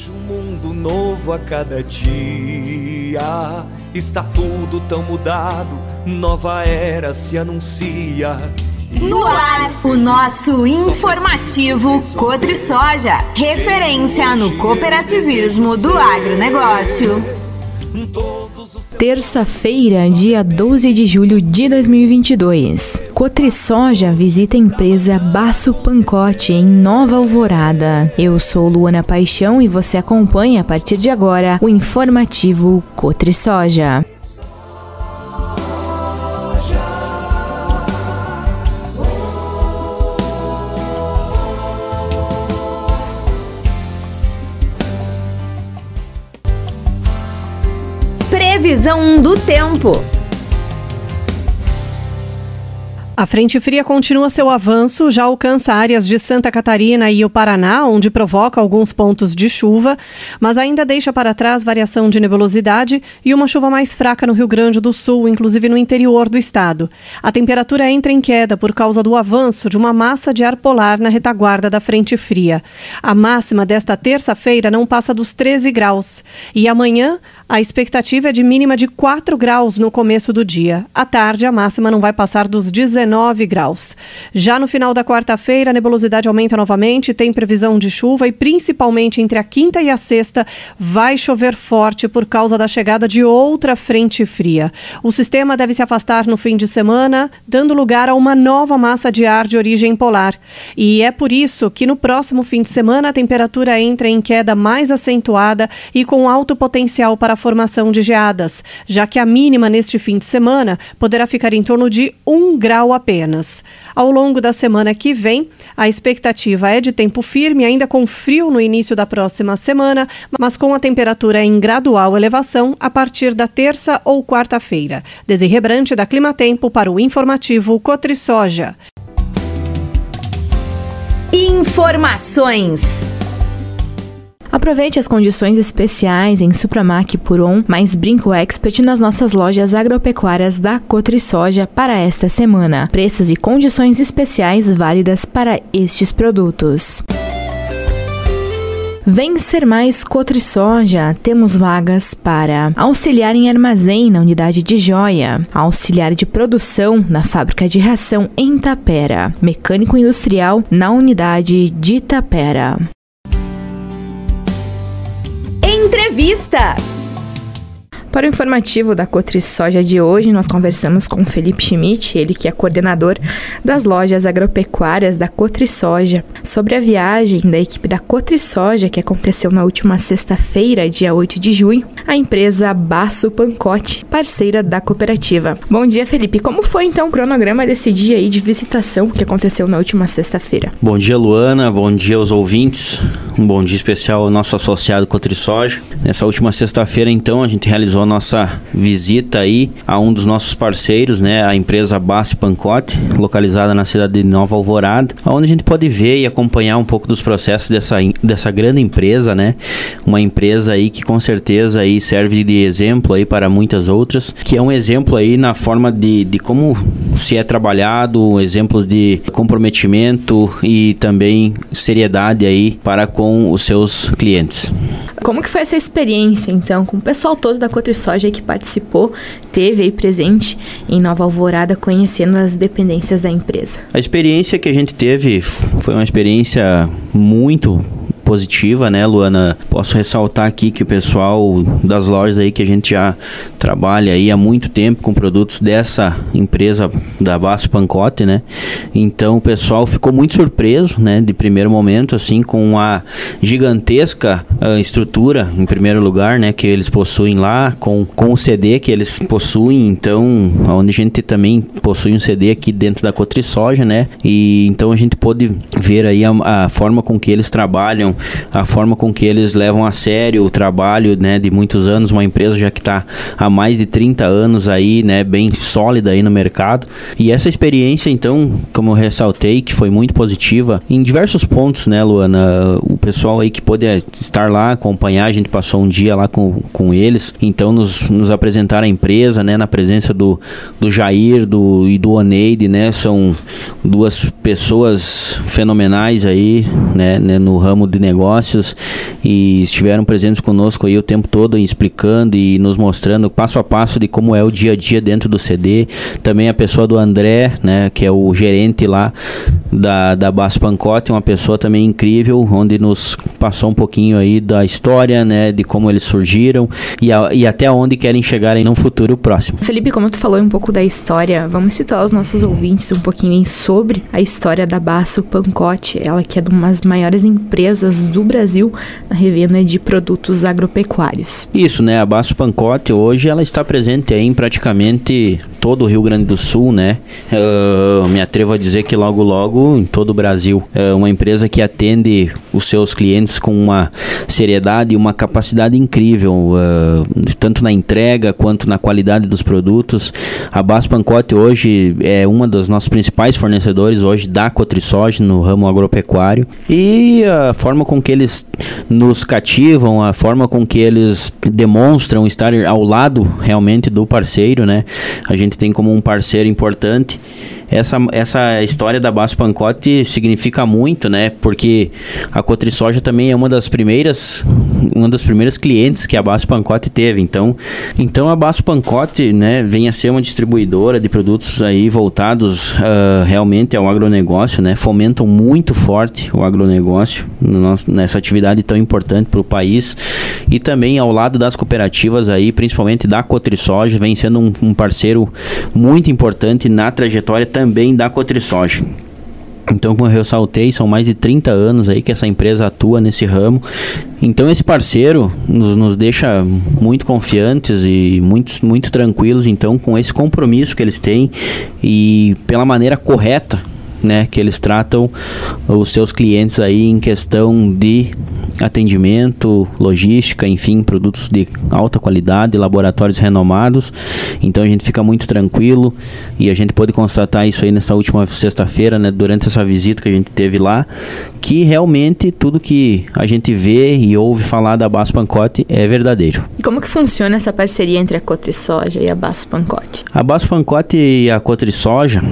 Vejo um mundo novo a cada dia. Está tudo tão mudado, nova era se anuncia. No ar, o nosso informativo Cotrisoja, referência no cooperativismo do agronegócio. Terça-feira, dia 12 de julho de 2022. Cotrisoja visita a empresa Basso Pancote em Nova Alvorada. Eu sou Luana Paixão e você acompanha a partir de agora o informativo Cotrisoja. Previsão do tempo. A frente fria continua seu avanço, já alcança áreas de Santa Catarina e o Paraná, onde provoca alguns pontos de chuva, mas ainda deixa para trás variação de nebulosidade e uma chuva mais fraca no Rio Grande do Sul, inclusive no interior do estado. A temperatura entra em queda por causa do avanço de uma massa de ar polar na retaguarda da frente fria. A máxima desta terça-feira não passa dos 13 graus e amanhã a expectativa é de mínima de 4 graus no começo do dia. À tarde, a máxima não vai passar dos 19 graus. Já no final da quarta-feira, a nebulosidade aumenta novamente, tem previsão de chuva e principalmente entre a quinta e a sexta vai chover forte por causa da chegada de outra frente fria. O sistema deve se afastar no fim de semana, dando lugar a uma nova massa de ar de origem polar. E é por isso que no próximo fim de semana a temperatura entra em queda mais acentuada e com alto potencial para a formação de geadas, já que a mínima neste fim de semana poderá ficar em torno de 1 grau apenas. Ao longo da semana que vem, a expectativa é de tempo firme, ainda com frio no início da próxima semana, mas com a temperatura em gradual elevação a partir da terça ou quarta-feira. Desirê Brante, da Climatempo, para o informativo Cotrisoja. Informações. Aproveite as condições especiais em Supramac Puron mais Brinco Expert nas nossas lojas agropecuárias da Cotrisoja para esta semana. Preços e condições especiais válidas para estes produtos. Vem ser mais Cotrisoja, temos vagas para auxiliar em armazém na unidade de joia, auxiliar de produção na fábrica de ração em Tapera, mecânico industrial na unidade de Tapera. Entrevista. Para o informativo da Cotrisoja de hoje, nós conversamos com Felipe Schmidt, ele que é coordenador das lojas agropecuárias da Cotrisoja, sobre a viagem da equipe da Cotrisoja que aconteceu na última sexta-feira, dia 8 de junho, à empresa Basso Pancote, parceira da cooperativa. Bom dia, Felipe. Como foi então o cronograma desse dia aí de visitação que aconteceu na última sexta-feira? Bom dia, Luana. Bom dia aos ouvintes. Um bom dia especial ao nosso associado Cotrisoja. Nessa última sexta-feira, então, a gente realizou a nossa visita aí a um dos nossos parceiros, né, a empresa Basso Pancote, localizada na cidade de Nova Alvorada, onde a gente pode ver e acompanhar um pouco dos processos dessa grande empresa, né, uma empresa aí que com certeza aí serve de exemplo aí para muitas outras, que é um exemplo aí na forma de como se é trabalhado, exemplos de comprometimento e também seriedade aí para com os seus clientes. Como que foi essa experiência, então, com o pessoal todo da Cotrisoja que participou, teve aí presente em Nova Alvorada, conhecendo as dependências da empresa? A experiência que a gente teve foi uma experiência muito positiva, né, Luana? Posso ressaltar aqui que o pessoal das lojas aí que a gente já trabalha aí há muito tempo com produtos dessa empresa da Basso Pancote, né? Então o pessoal ficou muito surpreso, né, de primeiro momento, assim, com a gigantesca estrutura, em primeiro lugar, né, que eles possuem lá, com o CD que eles possuem, então, onde a gente também possui um CD aqui dentro da Cotrisoja, né? E então a gente pôde ver aí a forma com que eles trabalham, a forma com que eles levam a sério o trabalho, né, de muitos anos, uma empresa já que está há mais de 30 anos aí, né, bem sólida aí no mercado. E essa experiência, então, como eu ressaltei, que foi muito positiva em diversos pontos, né, Luana? O pessoal aí que pôde estar lá, acompanhar, a gente passou um dia lá com eles, então nos apresentaram a empresa, né, na presença do Jair e do Oneide, né, são duas pessoas fenomenais aí, né, no ramo de agronegócios e estiveram presentes conosco aí o tempo todo, explicando e nos mostrando passo a passo de como é o dia a dia dentro do CD. Também a pessoa do André, né, que é o gerente lá da Basso Pancotti, uma pessoa também incrível, onde nos passou um pouquinho aí da história, né, de como eles surgiram e até onde querem chegar em um futuro próximo. Felipe, como tu falou um pouco da história, vamos citar aos nossos ouvintes um pouquinho sobre a história da Basso Pancotti, ela que é uma das maiores empresas do Brasil na revenda de produtos agropecuários. Isso, né, a Basso Pancotti hoje ela está presente aí em praticamente todo o Rio Grande do Sul, né, me atrevo a dizer que logo em todo o Brasil. É uma empresa que atende os seus clientes com uma seriedade e uma capacidade incrível, tanto na entrega quanto na qualidade dos produtos. A Basso Pancotti hoje é uma dos nossos principais fornecedores hoje da Cotrisoja no ramo agropecuário, e a forma com que eles nos cativam, a forma com que eles demonstram estar ao lado realmente do parceiro, né? A gente tem como um parceiro importante. Essa história da Basso Pancotti significa muito, né? Porque a Cotrisoja também é uma das primeiras clientes que a Basso Pancotti teve. Então a Basso Pancotti, né, vem a ser uma distribuidora de produtos aí voltados realmente ao agronegócio, né? Fomentam muito forte o agronegócio nessa atividade tão importante para o país, e também ao lado das cooperativas aí, principalmente da Cotrisoja, vem sendo um parceiro muito importante na trajetória também da Cotrisoja. Então, como eu ressaltei, são mais de 30 anos aí que essa empresa atua nesse ramo. Então, esse parceiro nos deixa muito confiantes e muito tranquilos, então, com esse compromisso que eles têm e pela maneira correta, né, que eles tratam os seus clientes aí em questão de atendimento, logística, enfim, produtos de alta qualidade, laboratórios renomados. Então a gente fica muito tranquilo, e a gente pôde constatar isso aí nessa última sexta-feira, né, durante essa visita que a gente teve lá, que realmente tudo que a gente vê e ouve falar da Basso Pancotti é verdadeiro. E como que funciona essa parceria entre a Cotrisoja e a Basso Pancotti? A Basso Pancotti e a Cotrisoja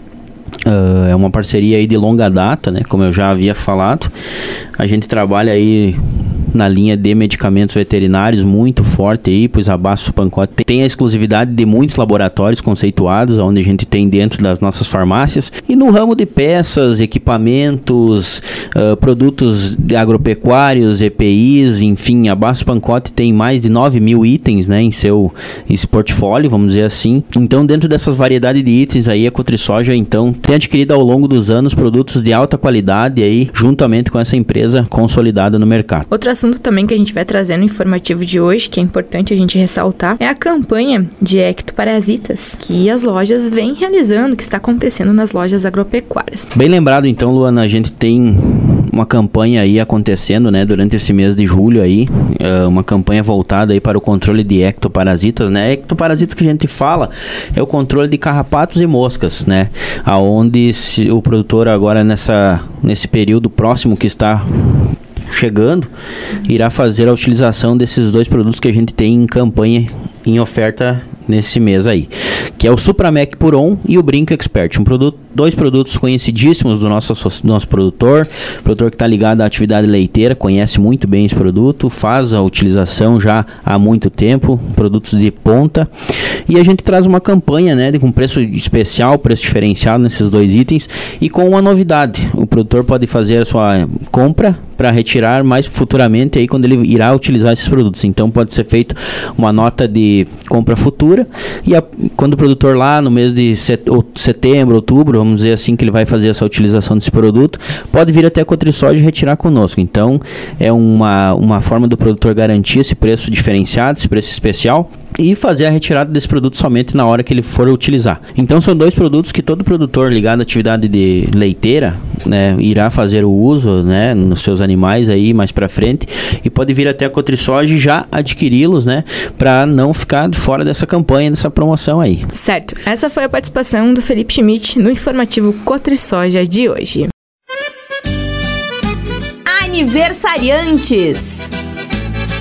é uma parceria aí de longa data, né? Como eu já havia falado, a gente trabalha aí na linha de medicamentos veterinários muito forte aí, pois a Basso Pancotti tem a exclusividade de muitos laboratórios conceituados, onde a gente tem dentro das nossas farmácias, e no ramo de peças, equipamentos, produtos de agropecuários, EPIs, enfim, a Basso Pancotti tem mais de 9.000 itens, né, em seu portfólio, vamos dizer assim. Então, dentro dessas variedades de itens aí, a Cotrisoja, então, tem adquirido ao longo dos anos produtos de alta qualidade aí, juntamente com essa empresa consolidada no mercado. Outro assunto também que a gente vai trazer no informativo de hoje, que é importante a gente ressaltar, é a campanha de ectoparasitas que as lojas vêm realizando, que está acontecendo nas lojas agropecuárias. Bem lembrado, então, Luana, a gente tem uma campanha aí acontecendo, né, durante esse mês de julho aí, uma campanha voltada aí para o controle de ectoparasitas, né? Ectoparasitas que a gente fala é o controle de carrapatos e moscas, né? Aonde o produtor agora nesse período próximo que está chegando, irá fazer a utilização desses dois produtos que a gente tem em campanha, em oferta nesse mês aí, que é o Supramec Puron e o Brinco Expert, dois produtos conhecidíssimos do nosso produtor que está ligado à atividade leiteira, conhece muito bem esse produto, faz a utilização já há muito tempo, produtos de ponta, e a gente traz uma campanha, né, com preço especial, preço diferenciado nesses dois itens, e com uma novidade, o produtor pode fazer a sua compra para retirar mais futuramente aí quando ele irá utilizar esses produtos. Então pode ser feito uma nota de compra futura, e quando o produtor lá no mês de setembro, outubro, vamos dizer assim, que ele vai fazer essa utilização desse produto, pode vir até a Cotrisoja e retirar conosco. Então é uma forma do produtor garantir esse preço diferenciado, esse preço especial, e fazer a retirada desse produto somente na hora que ele for utilizar. Então são dois produtos que todo produtor ligado à atividade de leiteira, né, irá fazer o uso, né, nos seus animais aí mais para frente, e pode vir até a Cotrisoja e já adquiri-los, né, para não ficar fora dessa campanha, dessa promoção aí. Certo, essa foi a participação do Felipe Schmidt no informativo Cotrisoja de hoje. Aniversariantes.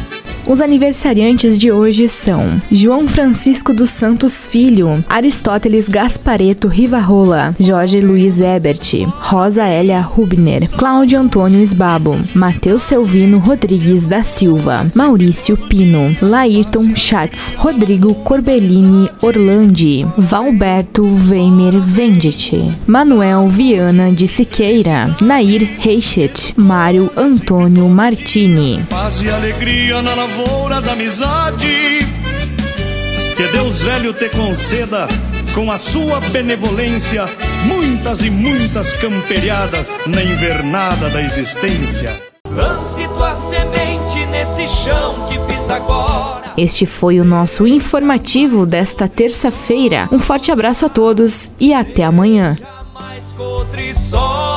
Os aniversariantes de hoje são João Francisco dos Santos Filho, Aristóteles Gaspareto Rivarola, Jorge Luiz Ebert, Rosa Hélia Rubner, Cláudio Antônio Esbabo, Matheus Selvino Rodrigues da Silva, Maurício Pino, Laírton Schatz, Rodrigo Corbellini Orlandi, Valberto Weimer Venditti, Manuel Viana de Siqueira, Nair Reichet, Mário Antônio Martini. Paz e alegria na lavoura da amizade, que Deus velho te conceda, com a sua benevolência, muitas e muitas camperiadas na invernada da existência. Lance tua semente nesse chão que pisa agora. Este foi o nosso informativo desta terça-feira. Um forte abraço a todos e até amanhã. Mais Cotri Soja.